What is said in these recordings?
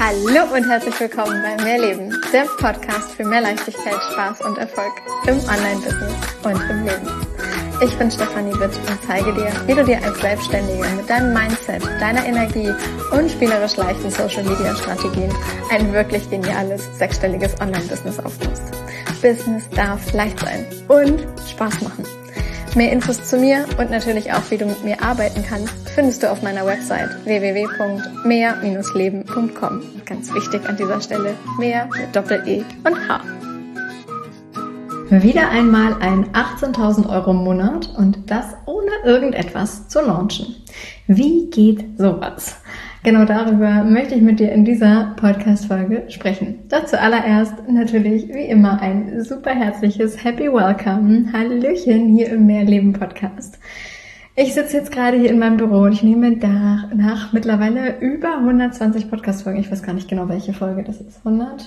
Hallo und herzlich willkommen bei Mehrleben, der Podcast für mehr Leichtigkeit, Spaß und Erfolg im Online-Business und im Leben. Ich bin Stefanie Witt und zeige dir, wie du dir als Selbstständige mit deinem Mindset, deiner Energie und spielerisch leichten Social-Media-Strategien ein wirklich geniales, sechsstelliges Online-Business aufbaust. Business darf leicht sein und Spaß machen. Mehr Infos zu mir und natürlich auch, wie du mit mir arbeiten kannst, findest du auf meiner Website www.mehr-leben.com. Ganz wichtig an dieser Stelle, mehr mit Doppel-E und H. Wieder einmal ein 18.000 Euro im Monat und das ohne irgendetwas zu launchen. Wie geht sowas? Genau darüber möchte ich mit dir in dieser Podcast-Folge sprechen. Doch zuallererst natürlich wie immer ein super herzliches Happy Welcome. Hallöchen hier im Mehrleben-Podcast. Ich sitze jetzt gerade hier in meinem Büro und ich nehme nach mittlerweile über 120 Podcast-Folgen. Ich weiß gar nicht genau, welche Folge das ist.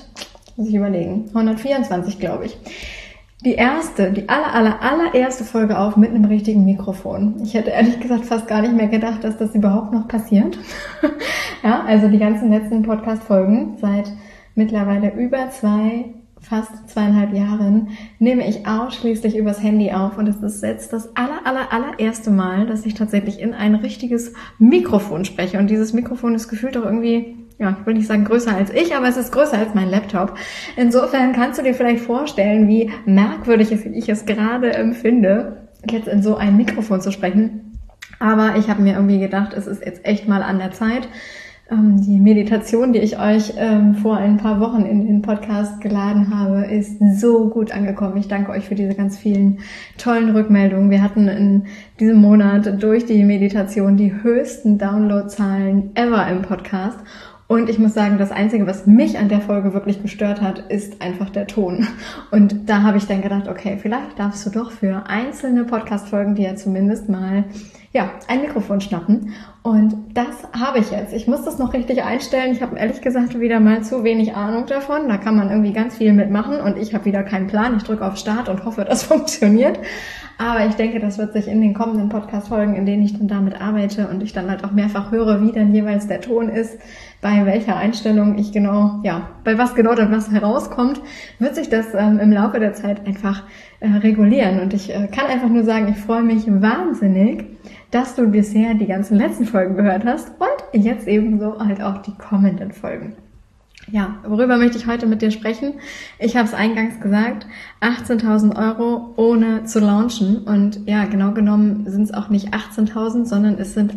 124, glaube ich. Die allererste Folge auf mit einem richtigen Mikrofon. Ich hätte ehrlich gesagt fast gar nicht mehr gedacht, dass das überhaupt noch passiert. Ja, also die ganzen letzten Podcast-Folgen seit mittlerweile fast 2,5 Jahren nehme ich ausschließlich übers Handy auf und es ist jetzt das allererste Mal, dass ich tatsächlich in ein richtiges Mikrofon spreche und dieses Mikrofon ist gefühlt auch irgendwie, ja, ich will nicht sagen größer als ich, aber es ist größer als mein Laptop. Insofern kannst du dir vielleicht vorstellen, wie merkwürdig ich es gerade empfinde, jetzt in so ein Mikrofon zu sprechen. Aber ich habe mir irgendwie gedacht, es ist jetzt echt mal an der Zeit. Die Meditation, die ich euch vor ein paar Wochen in den Podcast geladen habe, ist so gut angekommen. Ich danke euch für diese ganz vielen tollen Rückmeldungen. Wir hatten in diesem Monat durch die Meditation die höchsten Downloadzahlen ever im Podcast. Und ich muss sagen, das Einzige, was mich an der Folge wirklich gestört hat, ist einfach der Ton. Und da habe ich dann gedacht, okay, vielleicht darfst du doch für einzelne Podcast-Folgen dir zumindest mal ein Mikrofon schnappen. Und das habe ich jetzt. Ich muss das noch richtig einstellen. Ich habe ehrlich gesagt wieder mal zu wenig Ahnung davon. Da kann man irgendwie ganz viel mitmachen und ich habe wieder keinen Plan. Ich drücke auf Start und hoffe, das funktioniert. Aber ich denke, das wird sich in den kommenden Podcast-Folgen, in denen ich dann damit arbeite und ich dann halt auch mehrfach höre, wie dann jeweils der Ton ist, bei welcher Einstellung ich bei was genau dann was herauskommt, wird sich das im Laufe der Zeit einfach regulieren. Und ich kann einfach nur sagen, ich freue mich wahnsinnig, dass du bisher die ganzen letzten Folgen gehört hast und jetzt ebenso halt auch die kommenden Folgen. Ja, worüber möchte ich heute mit dir sprechen? Ich habe es eingangs gesagt, 18.000 Euro ohne zu launchen. Und ja, genau genommen sind es auch nicht 18.000, sondern es sind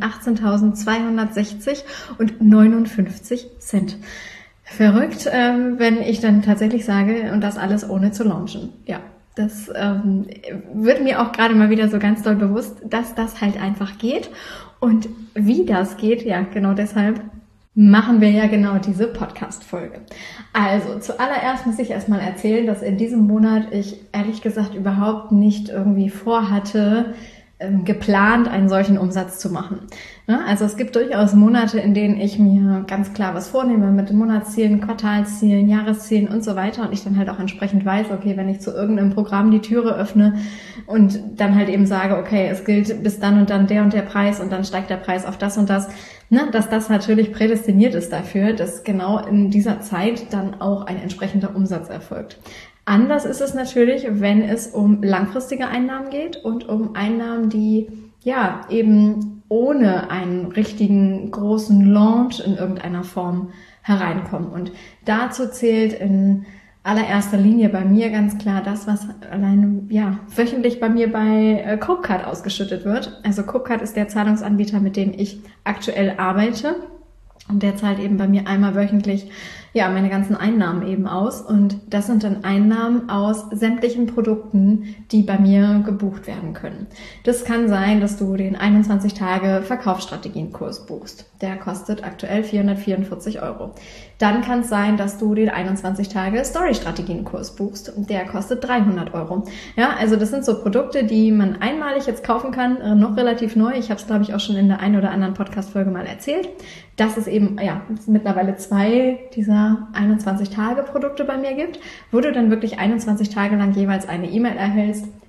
18.260,59 €. Verrückt, wenn ich dann tatsächlich sage, und das alles ohne zu launchen. Ja, das wird mir auch gerade mal wieder so ganz doll bewusst, dass das halt einfach geht. Und wie das geht, ja, genau deshalb machen wir ja genau diese Podcast-Folge. Also, zuallererst muss ich erstmal erzählen, dass in diesem Monat ich ehrlich gesagt überhaupt nicht irgendwie vorhatte, geplant, einen solchen Umsatz zu machen. Also es gibt durchaus Monate, in denen ich mir ganz klar was vornehme mit Monatszielen, Quartalszielen, Jahreszielen und so weiter und ich dann halt auch entsprechend weiß, okay, wenn ich zu irgendeinem Programm die Türe öffne und dann halt eben sage, okay, es gilt bis dann und dann der und der Preis und dann steigt der Preis auf das und das, dass das natürlich prädestiniert ist dafür, dass genau in dieser Zeit dann auch ein entsprechender Umsatz erfolgt. Anders ist es natürlich, wenn es um langfristige Einnahmen geht und um Einnahmen, die eben ohne einen richtigen großen Launch in irgendeiner Form hereinkommen. Und dazu zählt in allererster Linie bei mir ganz klar das, was alleine wöchentlich bei mir bei Copecard ausgeschüttet wird. Also Copecard ist der Zahlungsanbieter, mit dem ich aktuell arbeite. Und der zahlt eben bei mir einmal wöchentlich meine ganzen Einnahmen eben aus. Und das sind dann Einnahmen aus sämtlichen Produkten, die bei mir gebucht werden können. Das kann sein, dass du den 21-Tage-Verkaufsstrategienkurs buchst. Der kostet aktuell 444 €. Dann kann es sein, dass du den 21-Tage-Story-Strategienkurs buchst. Der kostet 300 €. Ja, also das sind so Produkte, die man einmalig jetzt kaufen kann, noch relativ neu. Ich habe es, glaube ich, auch schon in der einen oder anderen Podcast-Folge mal erzählt. Dass es eben mittlerweile 2 dieser 21-Tage-Produkte bei mir gibt, wo du dann wirklich 21 Tage lang jeweils eine E-Mail erhältst,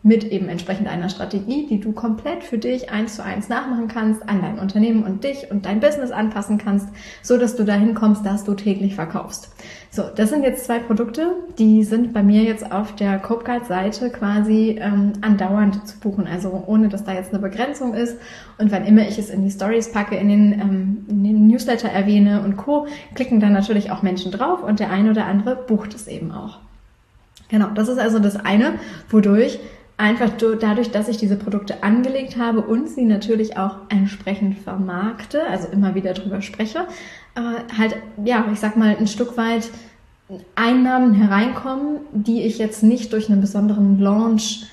mit eben entsprechend einer Strategie, die du komplett für dich 1:1 nachmachen kannst, an dein Unternehmen und dich und dein Business anpassen kannst, so dass du dahin kommst, dass du täglich verkaufst. So, das sind jetzt 2 Produkte, die sind bei mir jetzt auf der CopeGuide-Seite quasi andauernd zu buchen, also ohne, dass da jetzt eine Begrenzung ist. Und wann immer ich es in die Stories packe, in den Newsletter erwähne und Co., klicken dann natürlich auch Menschen drauf und der eine oder andere bucht es eben auch. Genau, das ist also das eine, wodurch einfach dadurch, dass ich diese Produkte angelegt habe und sie natürlich auch entsprechend vermarkte, also immer wieder drüber spreche, halt, ja, ich sag mal, ein Stück weit Einnahmen hereinkommen, die ich jetzt nicht durch einen besonderen Launch,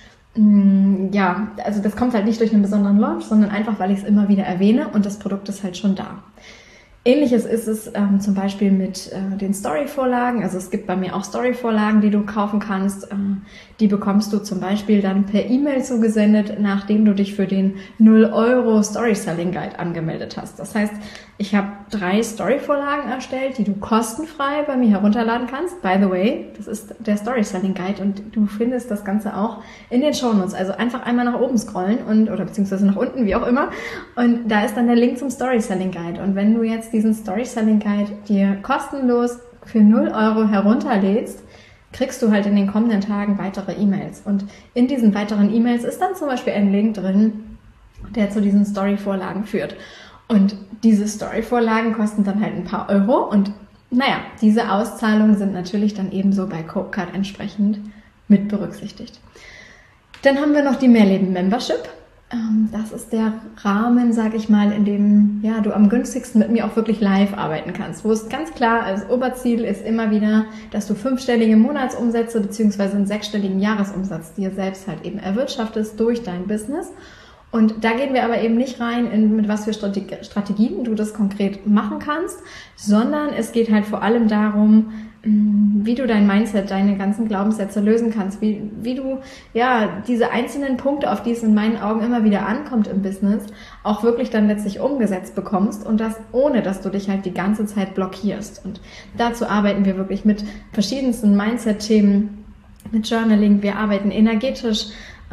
also das kommt halt nicht durch einen besonderen Launch, sondern einfach, weil ich es immer wieder erwähne und das Produkt ist halt schon da. Ähnliches ist es zum Beispiel mit den Story-Vorlagen. Also es gibt bei mir auch Story-Vorlagen, die du kaufen kannst. Die bekommst du zum Beispiel dann per E-Mail zugesendet, nachdem du dich für den 0 € Story-Selling Guide angemeldet hast. Das heißt, ich habe 3 Story-Vorlagen erstellt, die du kostenfrei bei mir herunterladen kannst. By the way, das ist der Story-Selling Guide und du findest das Ganze auch in den Shownotes. Also einfach einmal nach oben scrollen oder beziehungsweise nach unten, wie auch immer. Und da ist dann der Link zum Story-Selling Guide. Und wenn du jetzt diesen Story-Selling Guide dir kostenlos für 0 € herunterlädst, kriegst du halt in den kommenden Tagen weitere E-Mails. Und in diesen weiteren E-Mails ist dann zum Beispiel ein Link drin, der zu diesen Story-Vorlagen führt. Und diese Story-Vorlagen kosten dann halt ein paar Euro. Und naja, diese Auszahlungen sind natürlich dann ebenso bei CopeGuide entsprechend mit berücksichtigt. Dann haben wir noch die Mehrleben-Membership. Das ist der Rahmen, sag ich mal, in dem du am günstigsten mit mir auch wirklich live arbeiten kannst. Wo es ganz klar als Oberziel ist immer wieder, dass du 5-stellige Monatsumsätze beziehungsweise einen 6-stelligen Jahresumsatz dir selbst halt eben erwirtschaftest durch dein Business. Und da gehen wir aber eben nicht rein, mit was für Strategien du das konkret machen kannst, sondern es geht halt vor allem darum, wie du dein Mindset, deine ganzen Glaubenssätze lösen kannst, wie du diese einzelnen Punkte, auf die es in meinen Augen immer wieder ankommt im Business, auch wirklich dann letztlich umgesetzt bekommst und das ohne, dass du dich halt die ganze Zeit blockierst. Und dazu arbeiten wir wirklich mit verschiedensten Mindset-Themen, mit Journaling, wir arbeiten energetisch.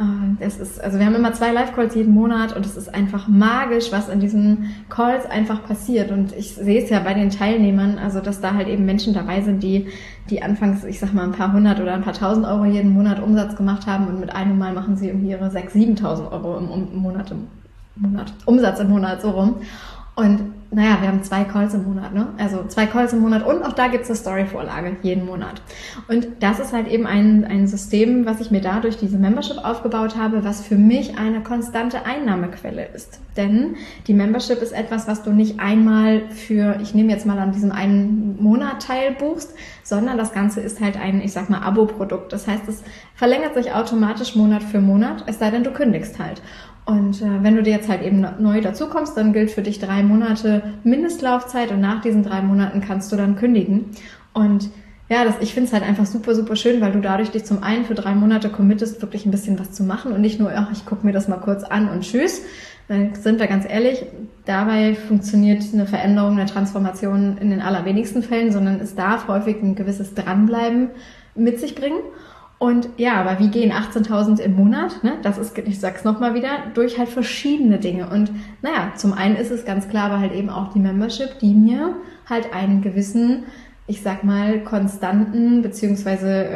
Wir haben immer 2 Live-Calls jeden Monat und es ist einfach magisch, was in diesen Calls einfach passiert. Und ich sehe es ja bei den Teilnehmern, also dass da halt eben Menschen dabei sind, die anfangs, ich sag mal, ein paar 100 oder ein paar 1000 € jeden Monat Umsatz gemacht haben und mit einem Mal machen sie irgendwie ihre 6.000, 7.000 € im Monat Umsatz im Monat, so rum. Und wir haben 2 Calls im Monat, ne? Also 2 Calls im Monat und auch da gibt's eine Story-Vorlage jeden Monat. Und das ist halt eben ein System, was ich mir da durch diese Membership aufgebaut habe, was für mich eine konstante Einnahmequelle ist. Denn die Membership ist etwas, was du nicht einmal ich nehme jetzt mal an diesem einen Monat teil buchst, sondern das Ganze ist halt ein, ich sag mal, Abo-Produkt. Das heißt, es verlängert sich automatisch Monat für Monat, es sei denn, du kündigst halt. Und wenn du dir jetzt halt eben neu dazukommst, dann gilt für dich 3 Monate Mindestlaufzeit und nach diesen 3 Monaten kannst du dann kündigen. Und ich finde es halt einfach super, super schön, weil du dadurch dich zum einen für 3 Monate committest, wirklich ein bisschen was zu machen und nicht nur, ich gucke mir das mal kurz an und tschüss. Weil, sind wir ganz ehrlich, dabei funktioniert eine Veränderung, eine Transformation in den allerwenigsten Fällen, sondern es darf häufig ein gewisses Dranbleiben mit sich bringen. Und aber wie gehen 18.000 im Monat? Ne? Das ist, ich sag's nochmal wieder, durch halt verschiedene Dinge. Und zum einen ist es ganz klar, aber halt eben auch die Membership, die mir halt einen gewissen, ich sag mal, konstanten beziehungsweise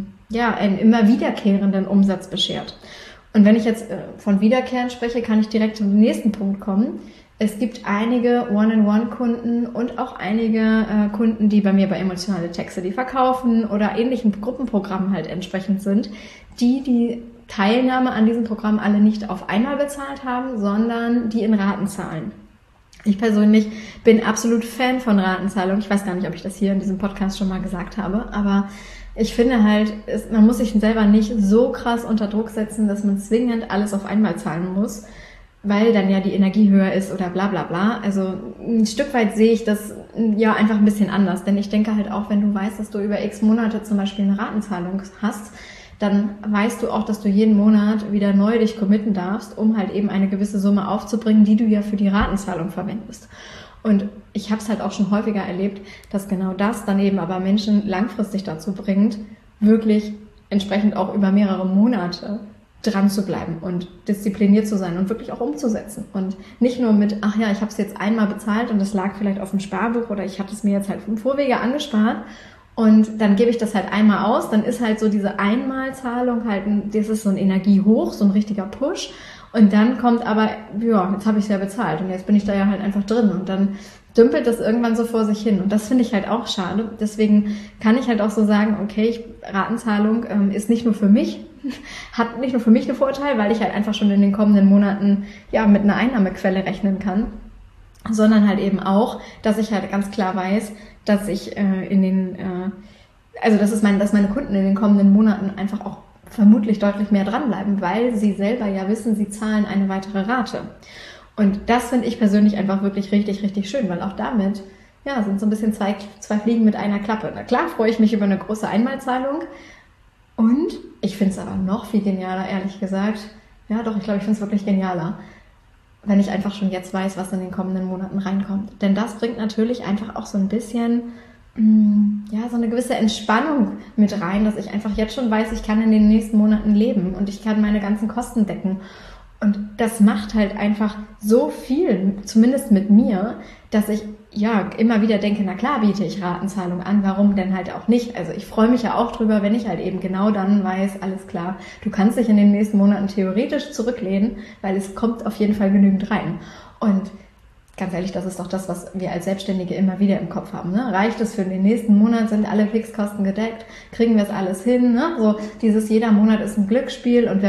einen immer wiederkehrenden Umsatz beschert. Und wenn ich jetzt von Wiederkehren spreche, kann ich direkt zum nächsten Punkt kommen. Es gibt einige One-on-One-Kunden und auch einige Kunden, die bei mir bei Emotionale Texte, die verkaufen oder ähnlichen Gruppenprogrammen halt entsprechend sind, die Teilnahme an diesem Programm alle nicht auf einmal bezahlt haben, sondern die in Raten zahlen. Ich persönlich bin absolut Fan von Ratenzahlung. Ich weiß gar nicht, ob ich das hier in diesem Podcast schon mal gesagt habe, aber ich finde halt, man muss sich selber nicht so krass unter Druck setzen, dass man zwingend alles auf einmal zahlen muss, weil dann die Energie höher ist oder bla bla bla. Also ein Stück weit sehe ich das einfach ein bisschen anders. Denn ich denke halt auch, wenn du weißt, dass du über x Monate zum Beispiel eine Ratenzahlung hast, dann weißt du auch, dass du jeden Monat wieder neu dich committen darfst, um halt eben eine gewisse Summe aufzubringen, die du ja für die Ratenzahlung verwendest. Und ich habe es halt auch schon häufiger erlebt, dass genau das dann eben aber Menschen langfristig dazu bringt, wirklich entsprechend auch über mehrere Monate dran zu bleiben und diszipliniert zu sein und wirklich auch umzusetzen. Und nicht nur mit, ach ja, ich habe es jetzt einmal bezahlt und das lag vielleicht auf dem Sparbuch oder ich hatte es mir jetzt halt im Vorwege angespart und dann gebe ich das halt einmal aus, dann ist halt so diese Einmalzahlung halt, das ist so ein Energiehoch, so ein richtiger Push. Und dann kommt aber, ja, jetzt habe ich es ja bezahlt und jetzt bin ich da ja halt einfach drin und dann dümpelt das irgendwann so vor sich hin. Und das finde ich halt auch schade. Deswegen kann ich halt auch so sagen, okay, Ratenzahlung ist nicht nur für mich, hat nicht nur für mich einen Vorteil, weil ich halt einfach schon in den kommenden Monaten ja mit einer Einnahmequelle rechnen kann, sondern halt eben auch, dass ich halt ganz klar weiß, dass ich dass meine Kunden in den kommenden Monaten einfach auch vermutlich deutlich mehr dranbleiben, weil sie selber ja wissen, sie zahlen eine weitere Rate. Und das finde ich persönlich einfach wirklich richtig, richtig schön, weil auch damit, ja, sind so ein bisschen zwei Fliegen mit einer Klappe. Na klar freue ich mich über eine große Einmalzahlung und ich finde es aber noch viel genialer, ehrlich gesagt. Ja, doch, ich glaube, ich finde es wirklich genialer, wenn ich einfach schon jetzt weiß, was in den kommenden Monaten reinkommt. Denn das bringt natürlich einfach auch so ein bisschen so eine gewisse Entspannung mit rein, dass ich einfach jetzt schon weiß, ich kann in den nächsten Monaten leben und ich kann meine ganzen Kosten decken. Und das macht halt einfach so viel, zumindest mit mir, dass ich ja immer wieder denke, na klar biete ich Ratenzahlung an, warum denn halt auch nicht? Also ich freue mich ja auch drüber, wenn ich halt eben genau dann weiß, alles klar, du kannst dich in den nächsten Monaten theoretisch zurücklehnen, weil es kommt auf jeden Fall genügend rein. Und ganz ehrlich, das ist doch das, was wir als Selbstständige immer wieder im Kopf haben. Ne? Reicht es für den nächsten Monat? Sind alle Fixkosten gedeckt? Kriegen wir es alles hin? Ne? So dieses jeder Monat ist ein Glücksspiel und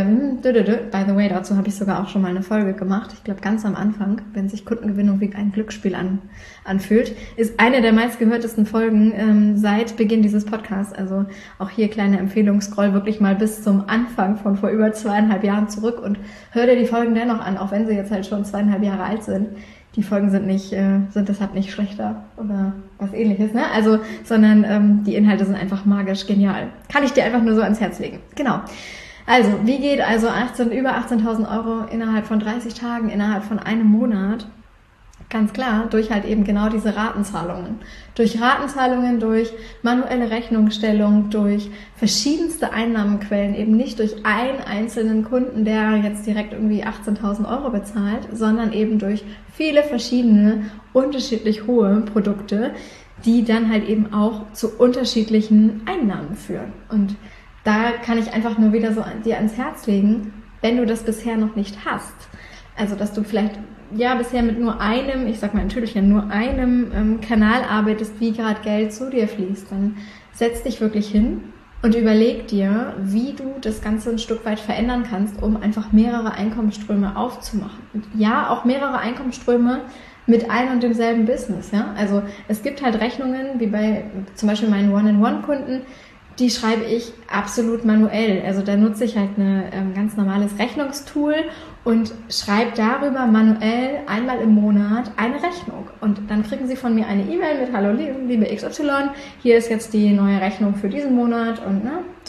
by the way, dazu habe ich sogar auch schon mal eine Folge gemacht. Ich glaube ganz am Anfang, wenn sich Kundengewinnung wie ein Glücksspiel anfühlt, ist eine der meistgehörtesten Folgen seit Beginn dieses Podcasts. Also auch hier kleine Empfehlung, scroll wirklich mal bis zum Anfang von vor über 2,5 Jahren zurück und hör dir die Folgen dennoch an, auch wenn sie jetzt halt schon 2,5 Jahre alt sind. Die Folgen sind deshalb nicht schlechter oder was ähnliches, ne? Also, sondern die Inhalte sind einfach magisch genial. Kann ich dir einfach nur so ans Herz legen. Genau. Also, wie geht also über 18.000 Euro innerhalb von 30 Tagen, innerhalb von einem Monat? Ganz klar, durch halt eben genau diese Ratenzahlungen. Durch Ratenzahlungen, durch manuelle Rechnungsstellung, durch verschiedenste Einnahmenquellen, eben nicht durch einen einzelnen Kunden, der jetzt direkt irgendwie 18.000 Euro bezahlt, sondern eben durch viele verschiedene, unterschiedlich hohe Produkte, die dann halt eben auch zu unterschiedlichen Einnahmen führen. Und da kann ich einfach nur wieder so dir ans Herz legen, wenn du das bisher noch nicht hast, also dass du vielleicht bisher mit nur einem, ich sag mal natürlich nur einem Kanal arbeitest, wie gerade Geld zu dir fließt, dann setz dich wirklich hin und überleg dir, wie du das Ganze ein Stück weit verändern kannst, um einfach mehrere Einkommensströme aufzumachen. Und ja, auch mehrere Einkommensströme mit ein und demselben Business. Ja? Also es gibt halt Rechnungen, wie bei zum Beispiel meinen One-in-One-Kunden, die schreibe ich absolut manuell. Also da nutze ich halt ein ganz normales Rechnungstool und schreibe darüber manuell einmal im Monat eine Rechnung. Und dann kriegen Sie von mir eine E-Mail mit Hallo liebe XY, hier ist jetzt die neue Rechnung für diesen Monat und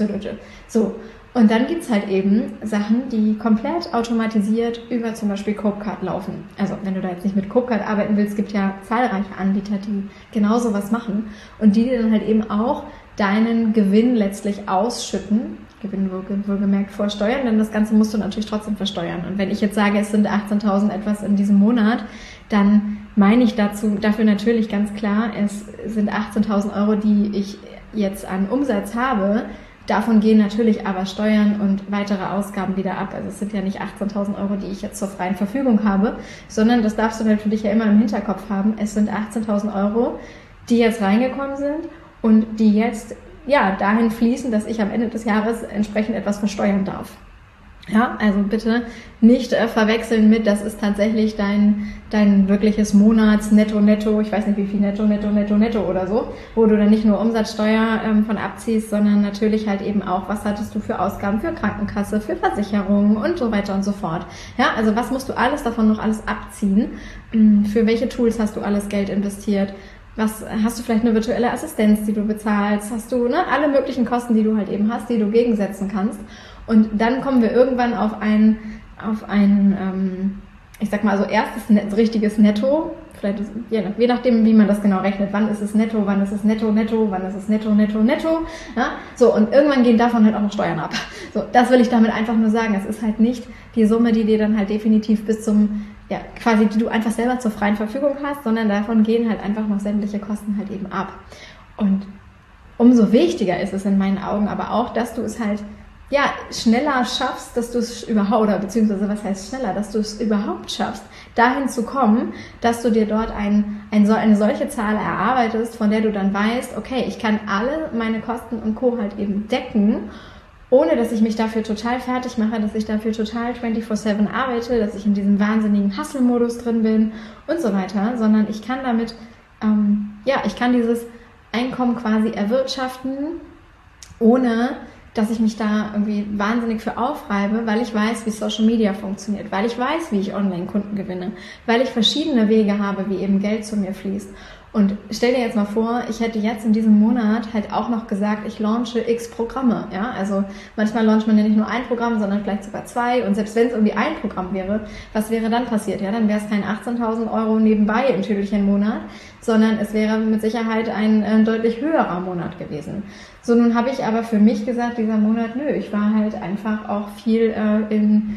so. Und dann gibt's halt eben Sachen, die komplett automatisiert über zum Beispiel Copecard laufen. Also wenn du da jetzt nicht mit Copecard arbeiten willst, gibt ja zahlreiche Anbieter, die genau sowas machen und die dir dann halt eben auch deinen Gewinn letztlich ausschütten. Gewinn wohlgemerkt vor Steuern, denn das Ganze musst du natürlich trotzdem versteuern. Und wenn ich jetzt sage, es sind 18.000 etwas in diesem Monat, dann meine ich dafür natürlich ganz klar, es sind 18.000 Euro, die ich jetzt an Umsatz habe. Davon gehen natürlich aber Steuern und weitere Ausgaben wieder ab. Also es sind ja nicht 18.000 Euro, die ich jetzt zur freien Verfügung habe, sondern das darfst du natürlich ja immer im Hinterkopf haben. Es sind 18.000 Euro, die jetzt reingekommen sind und die jetzt dahin fließen, dass ich am Ende des Jahres entsprechend etwas versteuern darf. Ja, also bitte nicht verwechseln mit, das ist tatsächlich dein wirkliches Monats-Netto, ich weiß nicht wie viel Netto oder so, wo du dann nicht nur Umsatzsteuer von abziehst, sondern natürlich halt eben auch, was hattest du für Ausgaben für Krankenkasse, für Versicherungen und so weiter und so fort. Ja, also was musst du davon noch alles abziehen? Für welche Tools hast du alles Geld investiert? Was hast du vielleicht eine virtuelle Assistenz, die du bezahlst? Hast du alle möglichen Kosten, die du halt eben hast, die du gegensetzen kannst? Und dann kommen wir irgendwann auf ein ich sag mal, also erstes richtiges Netto, vielleicht ist, je nachdem, wie man das genau rechnet, wann ist es netto, wann ist es netto, wann ist es netto, ja, so, und irgendwann gehen davon halt auch noch Steuern ab. So, das will ich damit einfach nur sagen. Es ist halt nicht die Summe, die dir dann halt definitiv bis zum, ja, quasi, die du einfach selber zur freien Verfügung hast, sondern davon gehen halt einfach noch sämtliche Kosten halt eben ab. Und umso wichtiger ist es in meinen Augen aber auch, dass du es halt ja, schneller schaffst, dass du es überhaupt, oder beziehungsweise was heißt schneller, dass du es überhaupt schaffst, dahin zu kommen, dass du dir dort eine solche Zahl erarbeitest, von der du dann weißt, okay, ich kann alle meine Kosten und Co. halt eben decken, ohne dass ich mich dafür total fertig mache, dass ich dafür total 24/7 arbeite, dass ich in diesem wahnsinnigen Hustle-Modus drin bin und so weiter, sondern ich kann damit, ich kann dieses Einkommen quasi erwirtschaften, ohne dass ich mich da irgendwie wahnsinnig für aufreibe, weil ich weiß, wie Social Media funktioniert, weil ich weiß, wie ich Online-Kunden gewinne, weil ich verschiedene Wege habe, wie eben Geld zu mir fließt. Und stell dir jetzt mal vor, ich hätte jetzt in diesem Monat halt auch noch gesagt, ich launche x Programme, ja, also manchmal launcht man ja nicht nur ein Programm, sondern vielleicht sogar 2, und selbst wenn es irgendwie ein Programm wäre, was wäre dann passiert? Ja, dann wäre es kein 18.000 Euro nebenbei im tüdelchen Monat, sondern es wäre mit Sicherheit ein deutlich höherer Monat gewesen. So, nun habe ich aber für mich gesagt, dieser Monat, ich war halt einfach auch viel in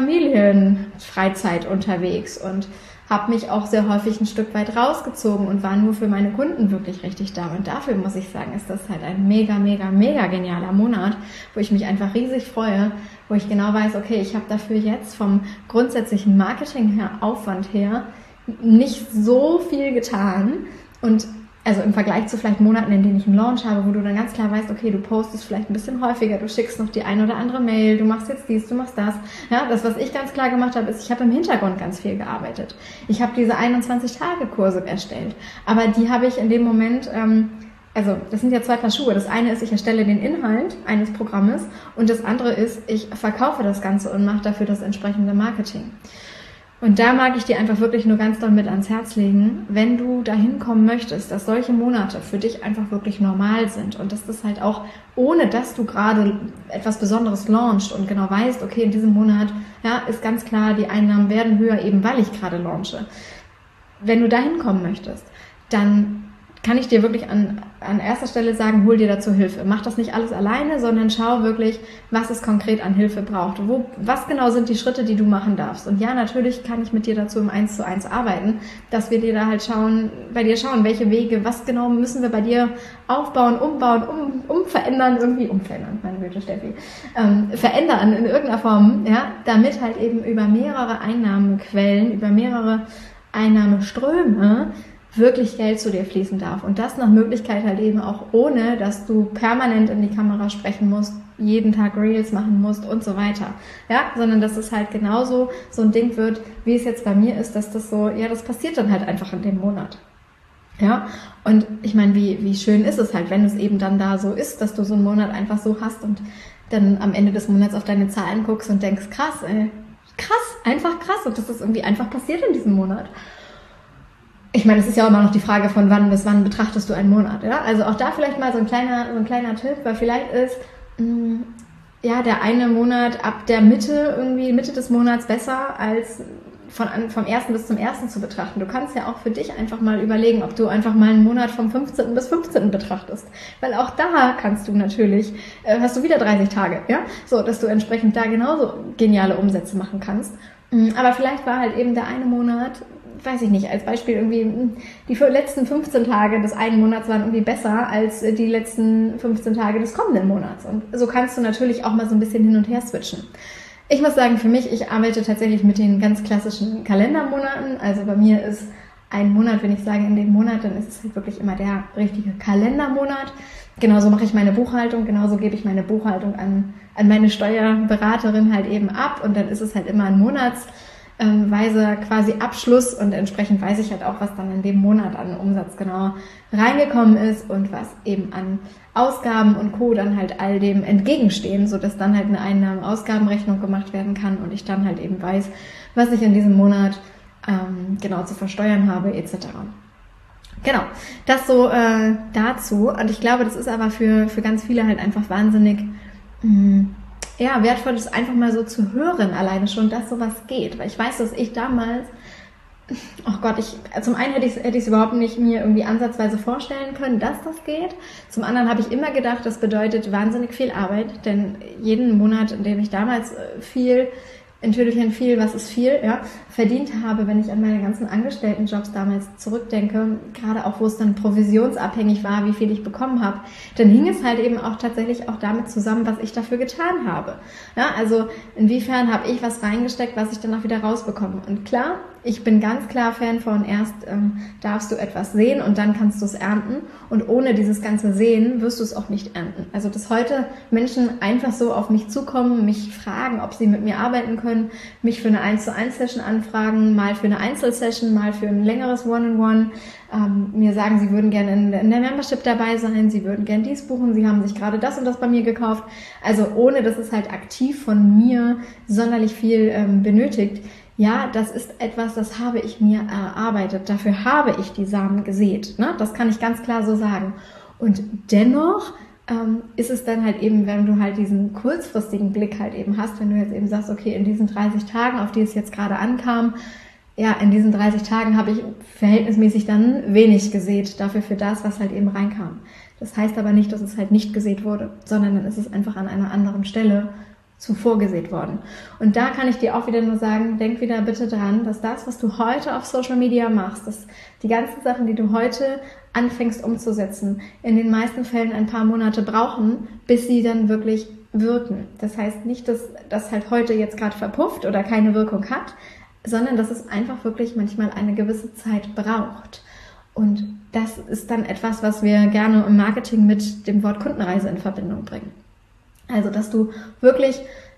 Familienfreizeit unterwegs und habe mich auch sehr häufig ein Stück weit rausgezogen und war nur für meine Kunden wirklich richtig da. Und dafür muss ich sagen, ist das halt ein mega, mega, mega genialer Monat, wo ich mich einfach riesig freue, wo ich genau weiß, okay, ich habe dafür jetzt vom grundsätzlichen Marketing-Aufwand her nicht so viel getan. Und also im Vergleich zu vielleicht Monaten, in denen ich einen Launch habe, wo du dann ganz klar weißt, okay, du postest vielleicht ein bisschen häufiger, du schickst noch die ein oder andere Mail, du machst jetzt dies, du machst das. Ja, das, was ich ganz klar gemacht habe, ist, ich habe im Hintergrund ganz viel gearbeitet. Ich habe diese 21-Tage-Kurse erstellt. Aber die habe ich in dem Moment, also das sind ja 2 Paar Schuhe. Das eine ist, ich erstelle den Inhalt eines Programmes, und das andere ist, ich verkaufe das Ganze und mache dafür das entsprechende Marketing. Und da mag ich dir einfach wirklich nur ganz doll mit ans Herz legen, wenn du dahin kommen möchtest, dass solche Monate für dich einfach wirklich normal sind und dass das halt auch, ohne dass du gerade etwas Besonderes launchst und genau weißt, okay, in diesem Monat, ja, ist ganz klar, die Einnahmen werden höher, eben weil ich gerade launche. Wenn du dahin kommen möchtest, dann kann ich dir wirklich an erster Stelle sagen, hol dir dazu Hilfe. Mach das nicht alles alleine, sondern schau wirklich, was es konkret an Hilfe braucht. Was genau sind die Schritte, die du machen darfst? Und ja, natürlich kann ich mit dir dazu im 1:1 arbeiten, dass wir dir da halt schauen, welche Wege, was genau müssen wir bei dir aufbauen, umbauen, verändern, meine Güte, Steffi, verändern in irgendeiner Form, ja, damit halt eben über mehrere Einnahmequellen, über mehrere Einnahmeströme wirklich Geld zu dir fließen darf. Und das nach Möglichkeit halt eben auch ohne, dass du permanent in die Kamera sprechen musst, jeden Tag Reels machen musst und so weiter. Ja, sondern dass es halt genauso so ein Ding wird, wie es jetzt bei mir ist, dass das so, ja, das passiert dann halt einfach in dem Monat. Ja, und ich meine, wie schön ist es halt, wenn es eben dann da so ist, dass du so einen Monat einfach so hast und dann am Ende des Monats auf deine Zahlen guckst und denkst, krass, einfach krass, und das ist irgendwie einfach passiert in diesem Monat. Ich meine, es ist ja auch immer noch die Frage, von wann bis wann betrachtest du einen Monat, ja? Also auch da vielleicht mal so ein kleiner Tipp, weil vielleicht ist, der eine Monat ab der Mitte des Monats besser als vom 1. bis zum 1. zu betrachten. Du kannst ja auch für dich einfach mal überlegen, ob du einfach mal einen Monat vom 15. bis 15. betrachtest. Weil auch da kannst du natürlich, hast du wieder 30 Tage, ja? So, dass du entsprechend da genauso geniale Umsätze machen kannst. Aber vielleicht war halt eben der eine Monat, weiß ich nicht, als Beispiel irgendwie, die letzten 15 Tage des einen Monats waren irgendwie besser als die letzten 15 Tage des kommenden Monats. Und so kannst du natürlich auch mal so ein bisschen hin und her switchen. Ich muss sagen, für mich, ich arbeite tatsächlich mit den ganz klassischen Kalendermonaten. Also bei mir ist ein Monat, wenn ich sage in dem Monat, dann ist es halt wirklich immer der richtige Kalendermonat. Genauso mache ich meine Buchhaltung, genauso gebe ich meine Buchhaltung an meine Steuerberaterin halt eben ab, und dann ist es halt immer ein monatsweise quasi Abschluss, und entsprechend weiß ich halt auch, was dann in dem Monat an Umsatz genau reingekommen ist und was eben an Ausgaben und Co. dann halt all dem entgegenstehen, sodass dann halt eine Einnahmen-Ausgabenrechnung gemacht werden kann und ich dann halt eben weiß, was ich in diesem Monat genau zu versteuern habe etc. Genau, das so dazu. Und ich glaube, das ist aber für ganz viele halt einfach wahnsinnig wertvoll ist, einfach mal so zu hören, alleine schon, dass sowas geht. Weil ich weiß, dass ich damals, oh Gott, zum einen hätte ich es überhaupt nicht mir irgendwie ansatzweise vorstellen können, dass das geht. Zum anderen habe ich immer gedacht, das bedeutet wahnsinnig viel Arbeit, denn jeden Monat, in dem ich damals viel, was ist viel, verdient habe, wenn ich an meine ganzen Angestelltenjobs damals zurückdenke, gerade auch, wo es dann provisionsabhängig war, wie viel ich bekommen habe, dann hing es halt eben auch tatsächlich auch damit zusammen, was ich dafür getan habe. Ja, also inwiefern habe ich was reingesteckt, was ich dann auch wieder rausbekomme. Und klar, ich bin ganz klar Fan von erst darfst du etwas sehen und dann kannst du es ernten. Und ohne dieses ganze Sehen wirst du es auch nicht ernten. Also dass heute Menschen einfach so auf mich zukommen, mich fragen, ob sie mit mir arbeiten können, mich für eine 1:1-Session anfragen, mal für eine Einzelsession, mal für ein längeres One-on-One, mir sagen, sie würden gerne in der Membership dabei sein, sie würden gerne dies buchen, sie haben sich gerade das und das bei mir gekauft. Also ohne, dass es halt aktiv von mir sonderlich viel benötigt. Ja, das ist etwas, das habe ich mir erarbeitet. Dafür habe ich die Samen gesät. Ne? Das kann ich ganz klar so sagen. Und dennoch ist es dann halt eben, wenn du halt diesen kurzfristigen Blick halt eben hast, wenn du jetzt eben sagst, okay, in diesen 30 Tagen, auf die es jetzt gerade ankam, ja, in diesen 30 Tagen habe ich verhältnismäßig dann wenig gesät, dafür für das, was halt eben reinkam. Das heißt aber nicht, dass es halt nicht gesät wurde, sondern dann ist es einfach an einer anderen Stelle zuvor gesät worden. Und da kann ich dir auch wieder nur sagen, denk wieder bitte dran, dass das, was du heute auf Social Media machst, dass die ganzen Sachen, die du heute anfängst umzusetzen, in den meisten Fällen ein paar Monate brauchen, bis sie dann wirklich wirken. Das heißt nicht, dass das halt heute jetzt gerade verpufft oder keine Wirkung hat, sondern dass es einfach wirklich manchmal eine gewisse Zeit braucht. Und das ist dann etwas, was wir gerne im Marketing mit dem Wort Kundenreise in Verbindung bringen. Also, dass du wirklich,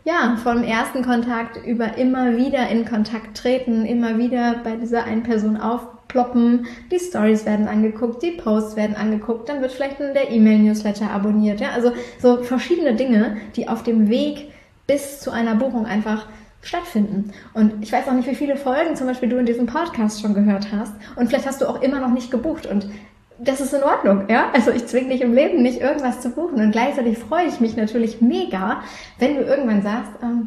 vom ersten Kontakt über immer wieder in Kontakt treten, immer wieder bei dieser einen Person aufploppen, die Stories werden angeguckt, die Posts werden angeguckt, dann wird vielleicht der E-Mail-Newsletter abonniert, also so verschiedene Dinge, die auf dem Weg bis zu einer Buchung einfach stattfinden. Und ich weiß auch nicht, wie viele Folgen zum Beispiel du in diesem Podcast schon gehört hast und vielleicht hast du auch immer noch nicht gebucht und das ist in Ordnung, Also ich zwinge dich im Leben nicht, irgendwas zu buchen. Und gleichzeitig freue ich mich natürlich mega, wenn du irgendwann sagst,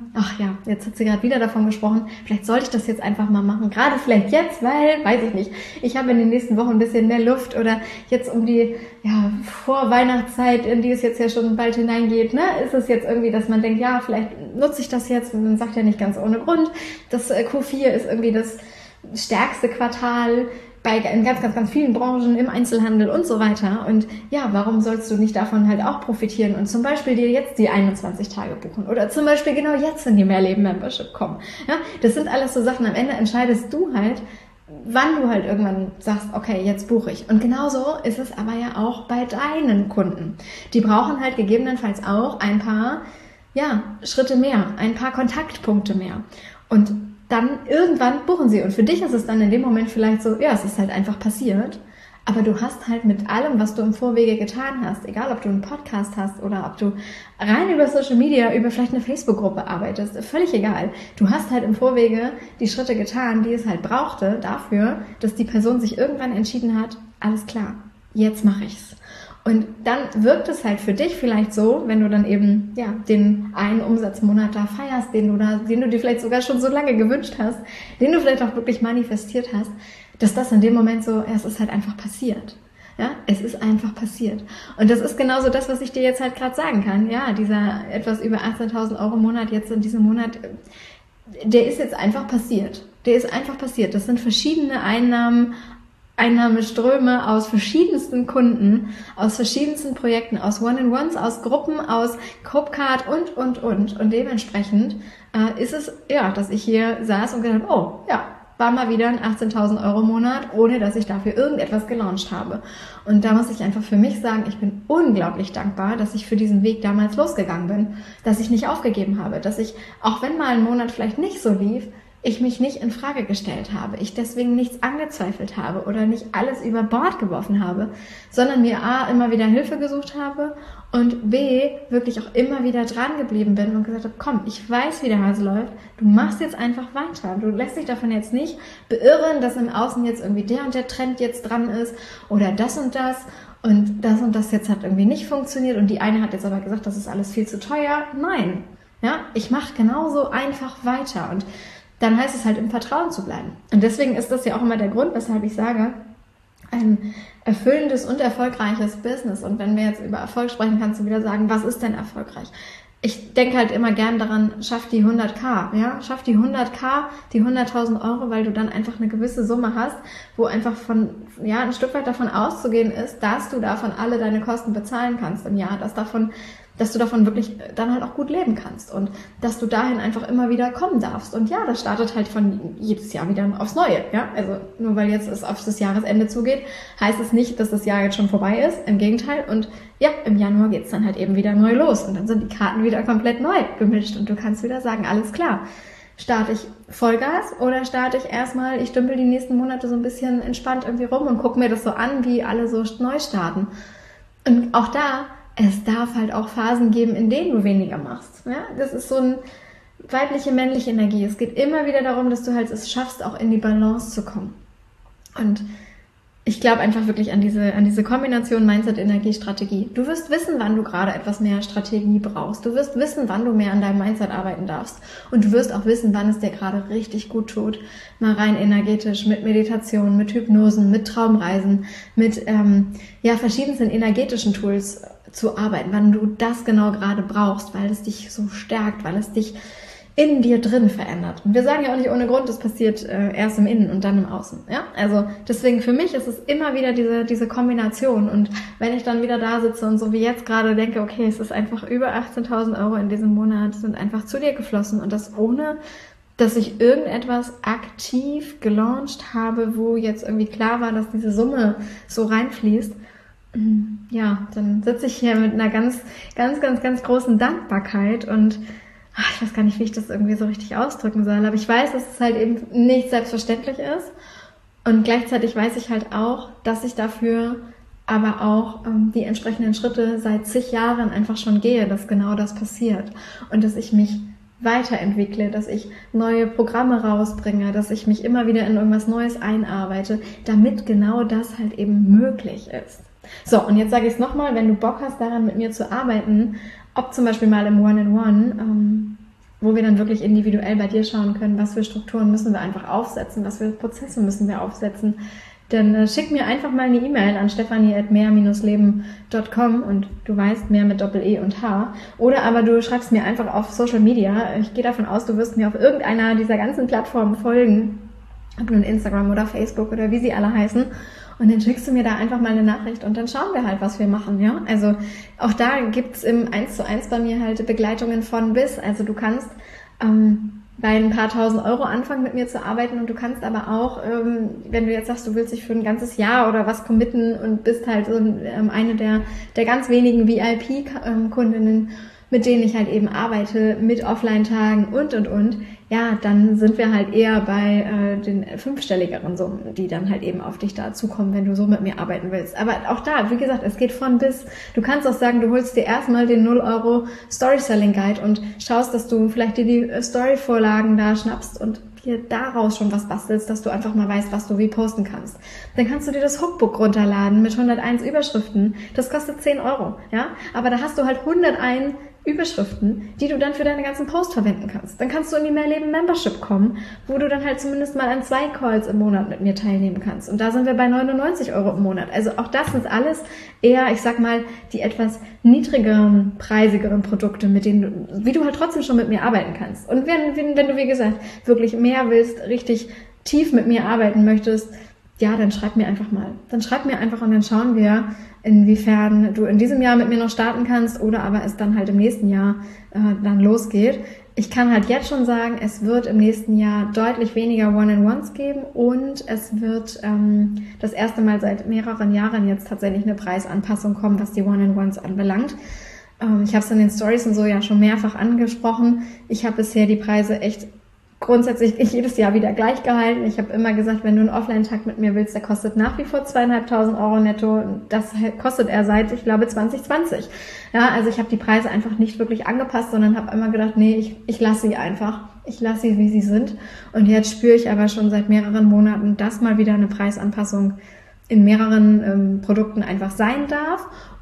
jetzt hat sie gerade wieder davon gesprochen, vielleicht sollte ich das jetzt einfach mal machen. Gerade vielleicht jetzt, weil, weiß ich nicht, ich habe in den nächsten Wochen ein bisschen mehr Luft oder jetzt um die Vorweihnachtszeit, in die es jetzt ja schon bald hineingeht, ist es jetzt irgendwie, dass man denkt, vielleicht nutze ich das jetzt. Und man sagt ja nicht ganz ohne Grund, das Q4 ist irgendwie das stärkste Quartal in ganz, ganz, ganz vielen Branchen, im Einzelhandel und so weiter. Und warum sollst du nicht davon halt auch profitieren und zum Beispiel dir jetzt die 21 Tage buchen oder zum Beispiel genau jetzt in die Mehrleben-Membership kommen. Ja, das sind alles so Sachen. Am Ende entscheidest du halt, wann du halt irgendwann sagst, okay, jetzt buche ich. Und genauso ist es aber ja auch bei deinen Kunden. Die brauchen halt gegebenenfalls auch ein paar, Schritte mehr, ein paar Kontaktpunkte mehr. Und dann irgendwann buchen sie. Und für dich ist es dann in dem Moment vielleicht so, es ist halt einfach passiert. Aber du hast halt mit allem, was du im Vorwege getan hast, egal ob du einen Podcast hast oder ob du rein über Social Media, über vielleicht eine Facebook-Gruppe arbeitest, völlig egal. Du hast halt im Vorwege die Schritte getan, die es halt brauchte dafür, dass die Person sich irgendwann entschieden hat, alles klar, jetzt mache ich's. Und dann wirkt es halt für dich vielleicht so, wenn du dann eben den einen Umsatzmonat da feierst, den du dir vielleicht sogar schon so lange gewünscht hast, den du vielleicht auch wirklich manifestiert hast, dass das in dem Moment so, es ist halt einfach passiert. Ja, es ist einfach passiert. Und das ist genauso das, was ich dir jetzt halt gerade sagen kann. Ja, dieser etwas über 18.000 € Monat jetzt in diesem Monat, der ist jetzt einfach passiert. Der ist einfach passiert. Das sind verschiedene Einnahmeströme aus verschiedensten Kunden, aus verschiedensten Projekten, aus One-on-Ones, aus Gruppen, aus Copecard und. Und dementsprechend ist es, dass ich hier saß und gedacht, war mal wieder ein 18.000 € Monat, ohne dass ich dafür irgendetwas gelauncht habe. Und da muss ich einfach für mich sagen, ich bin unglaublich dankbar, dass ich für diesen Weg damals losgegangen bin, dass ich nicht aufgegeben habe, dass ich, auch wenn mal ein Monat vielleicht nicht so lief, ich mich nicht in Frage gestellt habe, ich deswegen nichts angezweifelt habe oder nicht alles über Bord geworfen habe, sondern mir A, immer wieder Hilfe gesucht habe und B, wirklich auch immer wieder dran geblieben bin und gesagt habe, komm, ich weiß, wie der Hase läuft, du machst jetzt einfach weiter, du lässt dich davon jetzt nicht beirren, dass im Außen jetzt irgendwie der und der Trend jetzt dran ist oder das und das jetzt hat irgendwie nicht funktioniert und die eine hat jetzt aber gesagt, das ist alles viel zu teuer. Nein. Ja, ich mache genauso einfach weiter und dann heißt es halt im Vertrauen zu bleiben. Und deswegen ist das ja auch immer der Grund, weshalb ich sage, ein erfüllendes und erfolgreiches Business. Und wenn wir jetzt über Erfolg sprechen, kannst du wieder sagen, was ist denn erfolgreich? Ich denke halt immer gern daran, schaff die 100.000, ja, schaff die 100.000, die 100.000 Euro, weil du dann einfach eine gewisse Summe hast, wo einfach ein Stück weit davon auszugehen ist, dass du davon alle deine Kosten bezahlen kannst im Jahr, dass du davon wirklich dann halt auch gut leben kannst und dass du dahin einfach immer wieder kommen darfst. Und ja, das startet halt von jedes Jahr wieder aufs Neue, ja. Also nur weil jetzt es auf das Jahresende zugeht, heißt es nicht, dass das Jahr jetzt schon vorbei ist. Im Gegenteil. Und ja, im Januar geht's dann halt eben wieder neu los und dann sind die Karten wieder komplett neu gemischt und du kannst wieder sagen, alles klar. Starte ich Vollgas oder starte ich erstmal, ich dümpel die nächsten Monate so ein bisschen entspannt irgendwie rum und gucke mir das so an, wie alle so neu starten. Und auch da, es darf halt auch Phasen geben, in denen du weniger machst. Ja? Das ist so eine weibliche, männliche Energie. Es geht immer wieder darum, dass du halt es schaffst, auch in die Balance zu kommen. Und ich glaube einfach wirklich an diese Kombination Mindset, Energie, Strategie. Du wirst wissen, wann du gerade etwas mehr Strategie brauchst. Du wirst wissen, wann du mehr an deinem Mindset arbeiten darfst. Und du wirst auch wissen, wann es dir gerade richtig gut tut. Mal rein energetisch, mit Meditation, mit Hypnosen, mit Traumreisen, mit verschiedensten energetischen Tools zu arbeiten, wann du das genau gerade brauchst, weil es dich so stärkt, weil es dich in dir drin verändert. Und wir sagen ja auch nicht ohne Grund, das passiert erst im Innen und dann im Außen. Ja? Also deswegen für mich ist es immer wieder diese Kombination. Und wenn ich dann wieder da sitze und so wie jetzt gerade denke, okay, es ist einfach über 18.000 Euro in diesem Monat sind einfach zu dir geflossen und das ohne, dass ich irgendetwas aktiv gelauncht habe, wo jetzt irgendwie klar war, dass diese Summe so reinfließt, ja, dann sitze ich hier mit einer ganz, ganz, ganz, ganz großen Dankbarkeit und ich weiß gar nicht, wie ich das irgendwie so richtig ausdrücken soll, aber ich weiß, dass es halt eben nicht selbstverständlich ist und gleichzeitig weiß ich halt auch, dass ich dafür aber auch die entsprechenden Schritte seit zig Jahren einfach schon gehe, dass genau das passiert und dass ich mich weiterentwickle, dass ich neue Programme rausbringe, dass ich mich immer wieder in irgendwas Neues einarbeite, damit genau das halt eben möglich ist. So, und jetzt sage ich es nochmal, wenn du Bock hast, daran mit mir zu arbeiten, ob zum Beispiel mal im One-on-One, wo wir dann wirklich individuell bei dir schauen können, was für Strukturen müssen wir einfach aufsetzen, was für Prozesse müssen wir aufsetzen, dann schick mir einfach mal eine E-Mail an stephanie@mehr-leben.com und du weißt, mehr mit Doppel-E und H. Oder aber du schreibst mir einfach auf Social Media. Ich gehe davon aus, du wirst mir auf irgendeiner dieser ganzen Plattformen folgen, ob nun Instagram oder Facebook oder wie sie alle heißen. Und dann schickst du mir da einfach mal eine Nachricht und dann schauen wir halt, was wir machen, ja. Also auch da gibt's im 1:1 bei mir halt Begleitungen von bis. Also du kannst bei ein paar tausend Euro anfangen, mit mir zu arbeiten und du kannst aber auch, wenn du jetzt sagst, du willst dich für ein ganzes Jahr oder was committen und bist halt so eine der ganz wenigen VIP-Kundinnen, mit denen ich halt eben arbeite, mit Offline-Tagen und, ja, dann sind wir halt eher bei den 5-stelligeren Summen, die dann halt eben auf dich dazukommen, wenn du so mit mir arbeiten willst. Aber auch da, wie gesagt, es geht von bis. Du kannst auch sagen, du holst dir erstmal den 0 Euro Story-Selling Guide und schaust, dass du vielleicht dir die Story-Vorlagen da schnappst und dir daraus schon was bastelst, dass du einfach mal weißt, was du wie posten kannst. Dann kannst du dir das Hookbook runterladen mit 101 Überschriften. Das kostet 10 Euro, ja? Aber da hast du halt 101 Überschriften, die du dann für deine ganzen Posts verwenden kannst. Dann kannst du in die Mehrleben Membership kommen, wo du dann halt zumindest mal an 2 Calls im Monat mit mir teilnehmen kannst. Und da sind wir bei 99 Euro im Monat. Also auch das sind alles eher, ich sag mal, die etwas niedrigeren, preisigeren Produkte, mit denen wie du halt trotzdem schon mit mir arbeiten kannst. Und wenn du, wie gesagt, wirklich mehr willst, richtig tief mit mir arbeiten möchtest, ja, dann schreib mir einfach mal. Dann schreib mir einfach und dann schauen wir, inwiefern du in diesem Jahr mit mir noch starten kannst oder aber es dann halt im nächsten Jahr dann losgeht. Ich kann halt jetzt schon sagen, es wird im nächsten Jahr deutlich weniger One-on-Ones geben und es wird das erste Mal seit mehreren Jahren jetzt tatsächlich eine Preisanpassung kommen, was die One-on-Ones anbelangt. Ich habe es in den Stories und so ja schon mehrfach angesprochen. Ich habe bisher die Preise echt grundsätzlich jedes Jahr wieder gleich gehalten. Ich habe immer gesagt, wenn du einen Offline-Tag mit mir willst, der kostet nach wie vor 2.500 Euro netto. Das kostet er seit, ich glaube, 2020. Ja, also ich habe die Preise einfach nicht wirklich angepasst, sondern habe immer gedacht, nee, ich lasse sie einfach. Ich lasse sie, wie sie sind. Und jetzt spüre ich aber schon seit mehreren Monaten, dass mal wieder eine Preisanpassung in mehreren Produkten einfach sein darf.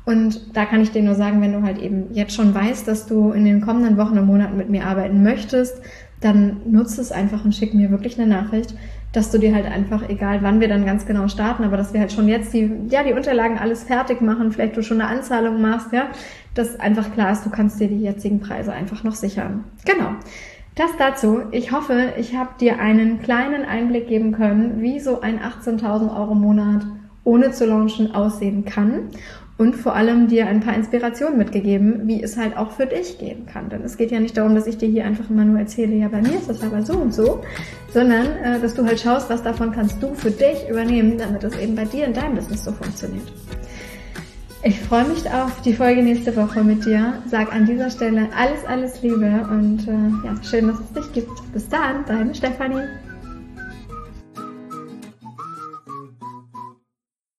Und da kann ich dir nur sagen, wenn du halt eben jetzt schon weißt, dass du in den kommenden Wochen und Monaten mit mir arbeiten möchtest, dann nutze es einfach und schick mir wirklich eine Nachricht, dass du dir halt einfach, egal wann wir dann ganz genau starten, aber dass wir halt schon jetzt die Unterlagen alles fertig machen, vielleicht du schon eine Anzahlung machst, ja, dass einfach klar ist, du kannst dir die jetzigen Preise einfach noch sichern. Genau. Das dazu. Ich hoffe, ich habe dir einen kleinen Einblick geben können, wie so ein 18.000 € Monat ohne zu launchen aussehen kann. Und vor allem dir ein paar Inspirationen mitgegeben, wie es halt auch für dich gehen kann. Denn es geht ja nicht darum, dass ich dir hier einfach immer nur erzähle, ja, bei mir ist das aber so und so, sondern dass du halt schaust, was davon kannst du für dich übernehmen, damit es eben bei dir in deinem Business so funktioniert. Ich freue mich auf die Folge nächste Woche mit dir. Sag an dieser Stelle alles, alles Liebe und schön, dass es dich gibt. Bis dann, deine Stefanie.